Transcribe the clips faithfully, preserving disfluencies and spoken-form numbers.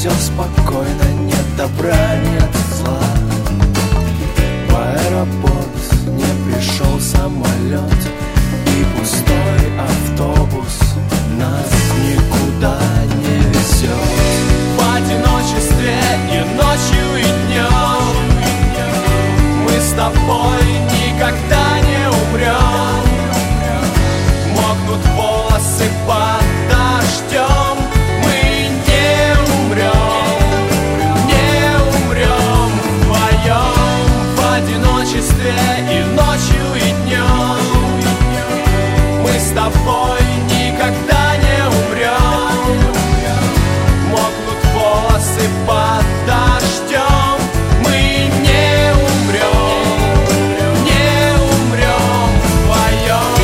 все спокойно, нет добра, нет зла. В аэропорт не пришел самолет, и пустой автобус нас никуда не везет. В одиночестве и ночью, и днем мы с тобой никогда не умрем. Мокнут волосы под дождем, мы не умрем, не умрем вдвоем. В одиночестве и ночью, и днем мы с тобой никогда не умрем. Мокнут волосы под дождем, мы не умрем, не умрем вдвоем.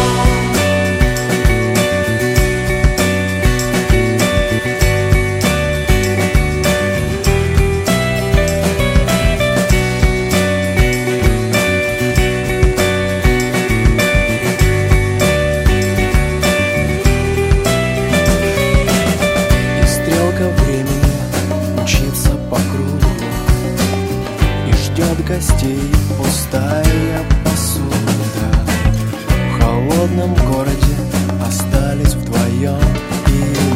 И стрелка времени мчится по кругу, и ждет гостей пустая посуда. В холодном городе остались вдвоем, и